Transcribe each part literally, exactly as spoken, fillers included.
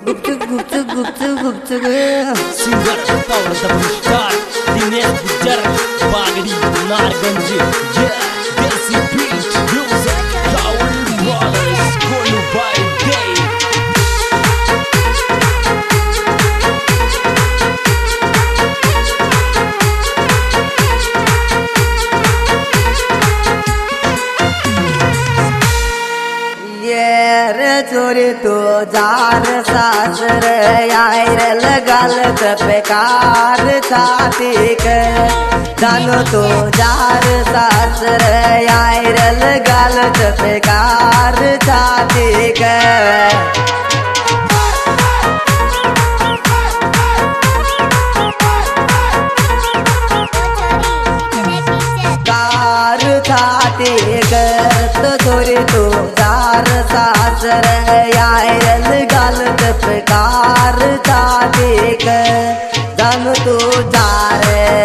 गुपचुक गुपचुक गुपचुक गुपचुक singer power double star Dinesh Gujjar Bagdi नारगंज desi beat music Rahul brothers कोलू बाय डे चोरी तो जार सासर आयर गलत बेकार छाती के जानो तो जार सासर आयर गलत बेकार छाती के कार छाती कर तो चोरी तो जार सासर आयल गलत प्रकार छाती के जन तू जार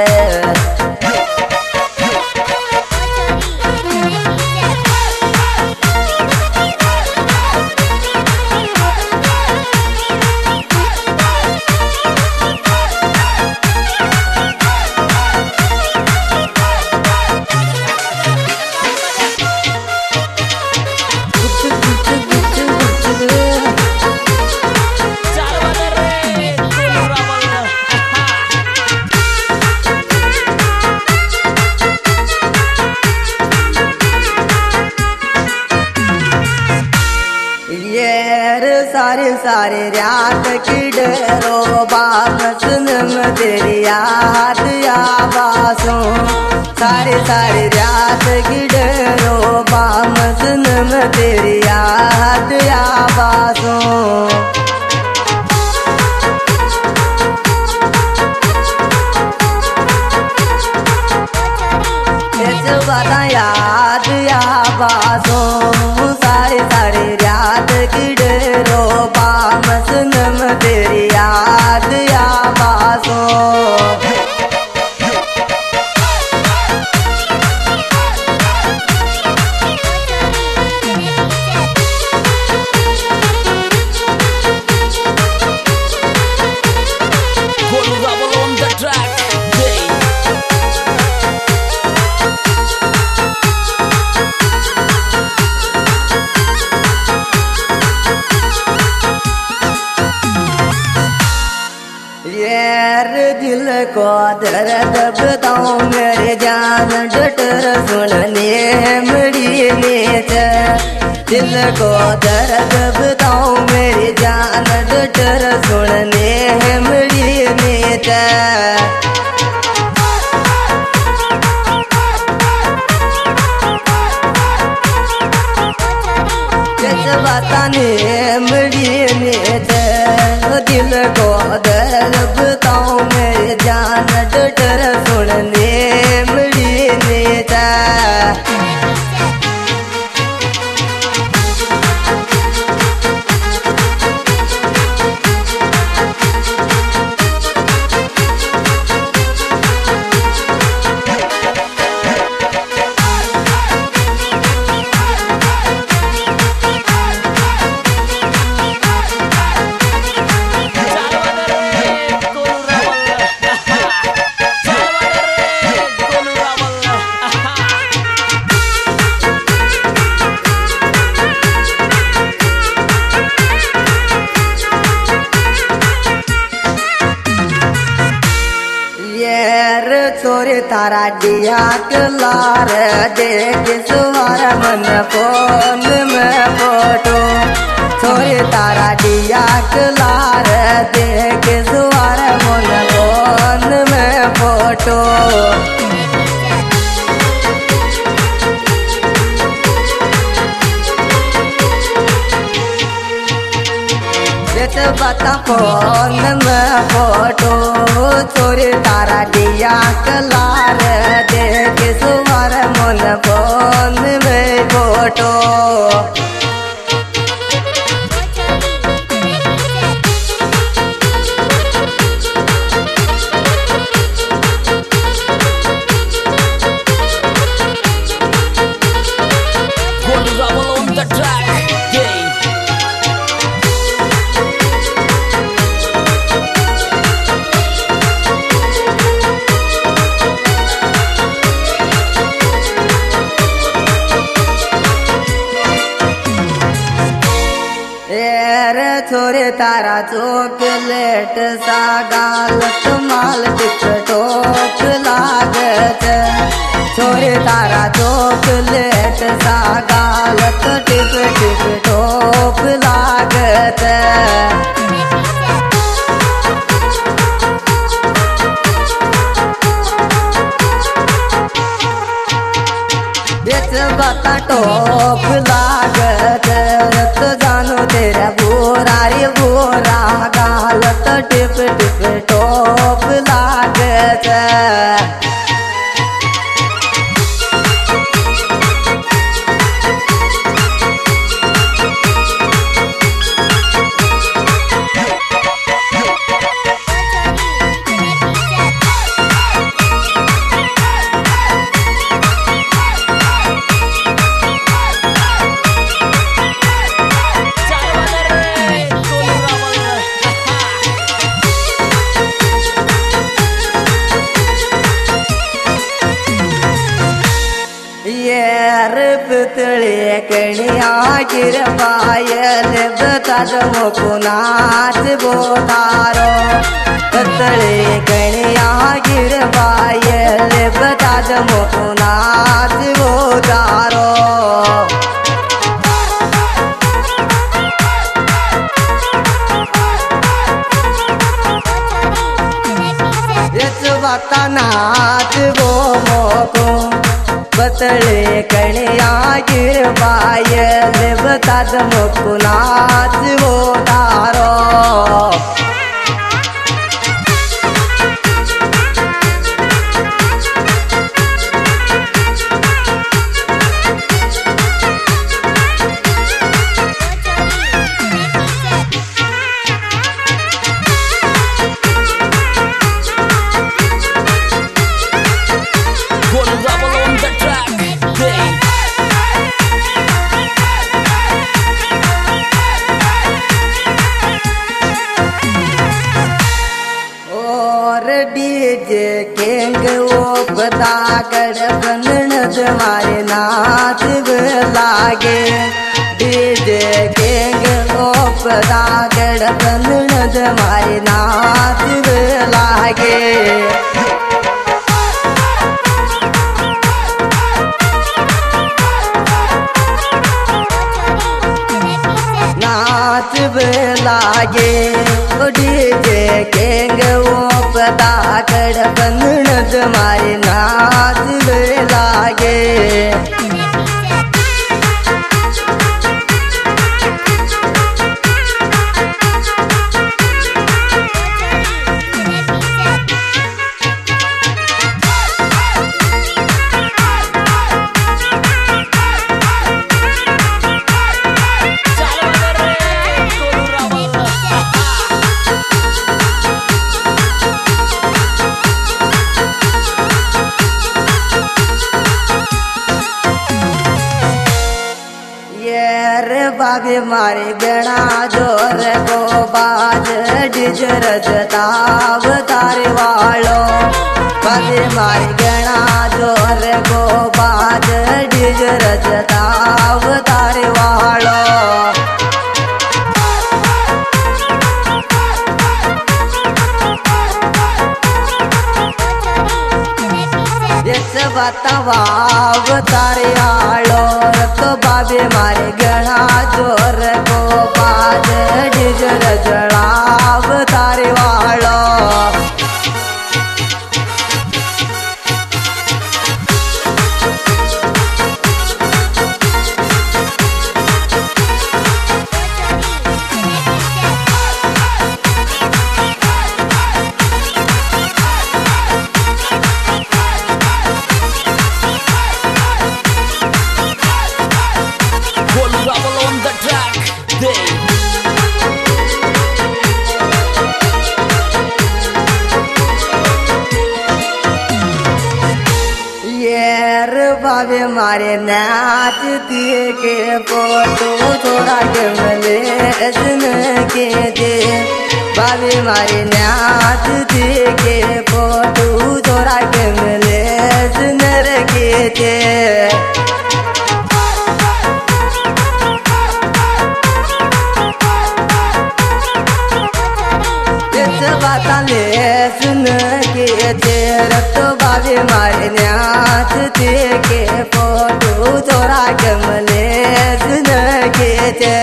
सारे सारे रात की डरो बाबस नम तेरी याद आवासों सारे सारे रात की डरो बाबस नम तेरी याद आवासों बता याद आवासों सारे सारे रात की डरो बामस नम तेरी याद आवासों दिल को दर्द बताऊं मेरे जान डटर सुनने मड़ी नीच दिल को दर्द बताऊं मेरी जान डटर सुनने मड़ी नीच बताने मड़ी नीच दिल को दर्द बताऊं मेरे जान डटर सुनने मड़ी नेता चोरी तारा दिया कलार देख सुहार मन फोन में फोटो चोरी तारा दिया कलार देख सुहार मन फोन में फोटो बता फोन में फोटो चोरी तारा दिया कलार देख सुमार मन फोन में फोटो छोरे तारा चॉकलेट सा गालत माल टिप टॉप लागत छोरे तारा चॉकलेट सा गालत टिप टिप टॉप लागत बता टॉप लागत तो जानो तेरा बोरा रे बोरा गालत टिप टिप टॉप लागत पुतळे कणिया गिर पायल बताज मुकुनाथ बोधारो पुतळे कणिया गिर पायल बताज मुकुनाथ बोधारो बता नाथ वो मोको बतळे कणिया गिर पायल बताज मुकुनाथ वो तारो डीजे किंग वो बतागड़ बनन तुम्हारे नाच लागे डीजे किंग वो बतागड़ बनन तुम्हारे नाच लागे नाच लागे डीजे किंग वो पताकड़ बनन तुम्हारे नाच लागे बाबे मारे बेड़ा जोर को बाज डिजर जताव तारे वालो बाबे मारे बेड़ा जोर को बाज डिजर जताव तारे वालो बतावाव तारे आलो तो बाबे मारे गणा जोर को बाज डिजर जड़ाव तारे वालो बाबे मारे नाच दिए के फोटो थोड़ा के मिले के दे बाबे मारे नाच दिए के फोटो थोड़ा के मिले के दे बाता ले सुन के तेरा तो बाबे मारे न्यास ते के फोटो चोरा के मले सुन के ते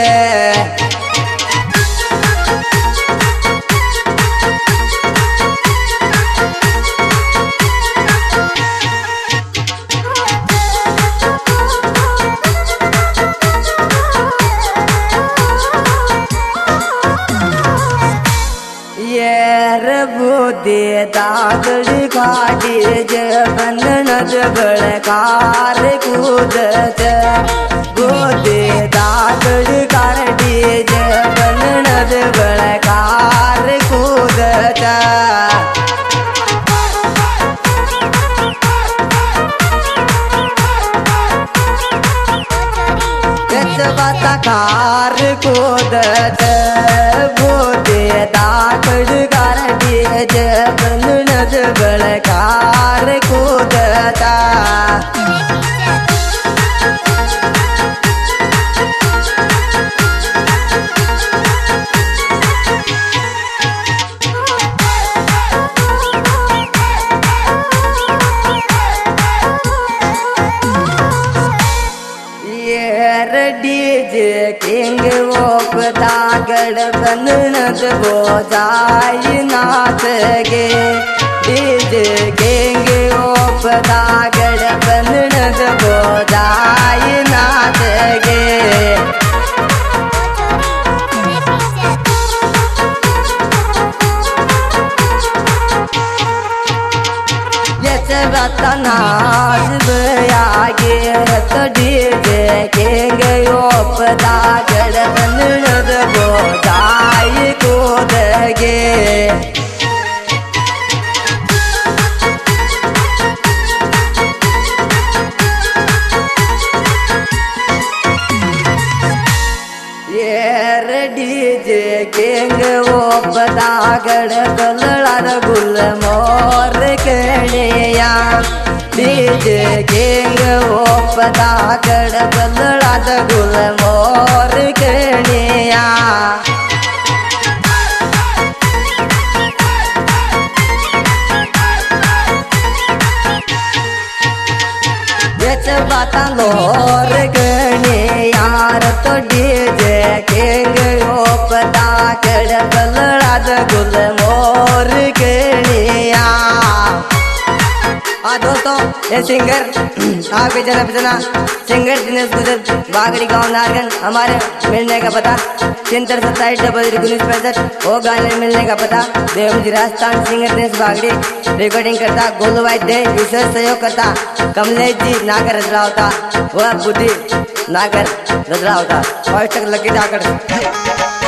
बुद्धि दागड़ गाड़ी जबन नजगड़ कार कूद बुद्धि दागड़ गाड़ी जबन नजगड़ कार कूद बाता कार कूद बुद्धि दागड़ जबन नजगड़ कार कूदता डीजे किंग वो दागड़ बननद वो जाई नाथ गे डीजे किंग वो दागड़ बननद वो जाई नाथ गे बाता नाच आगे तो डीजे किंग पता गड़ बनद वो जाई कूद गे डीजे किंग वो पता गड़ बलड़ा गुल मोर कणिया डीजे किंग वो पता गड़ बलड़ा गुल मोर कणिया बाता लोर गणे यार तो डीजे किंग वो पता गड़ बलड़ा गुल मोर कणिया हाँ दोस्तों ये सिंगर आप भी जना पजना सिंगर दिनेश गुजर बागड़ी गांव नारगंज हमारे मिलने का पता चिंतर सत्ताईस डबल उन्नीस पैंसठ वो गाने मिलने का पता देवजी राजस्थान सिंगर दिनेश बागड़ी रिकॉर्डिंग करता गोलू भाई दे विशेष सहयोग करता कमलेश जी नागर रजरा होता वह बुद्धि नागर रजरा होता और तक लगी जाकर